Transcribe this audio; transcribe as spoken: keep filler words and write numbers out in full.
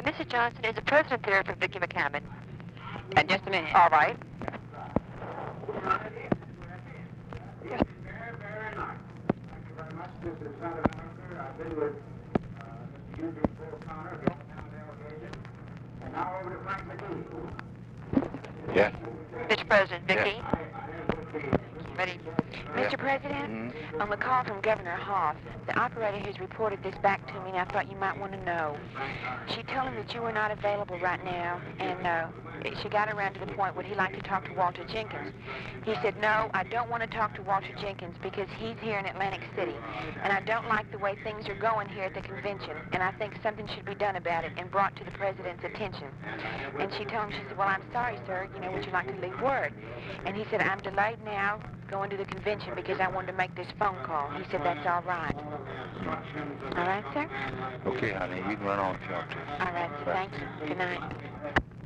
Missus Johnson, is the president there for Vicki McCammon? Uh, just a minute. All right. Yes. Very, very nice. Thank you very much. This is Senator Minister. I've been with uh, Mister Eugene O'Connor of the Alabama delegation. And now over to Frank McGee. Yes. Mister President, Vicki. Yes. I, I have with the Ready? Mister President, Mm-hmm. on the call from Governor Hoff, the operator has reported this back to me, and I thought you might want to know. She told him that you were not available right now, and uh, she got around to the point where he'd like to talk to Walter Jenkins. He said, no, I don't want to talk to Walter Jenkins because he's here in Atlantic City, and I don't like the way things are going here at the convention, and I think something should be done about it and brought to the President's attention. And she told him, she said, well, I'm sorry, sir, you know, would you like to leave word? And he said, I'm delayed now going to the convention because I wanted to make this phone call. He said, that's all right. All right, sir? Okay, honey, you can run on if you want to. All right, sir. Thanks. Good night.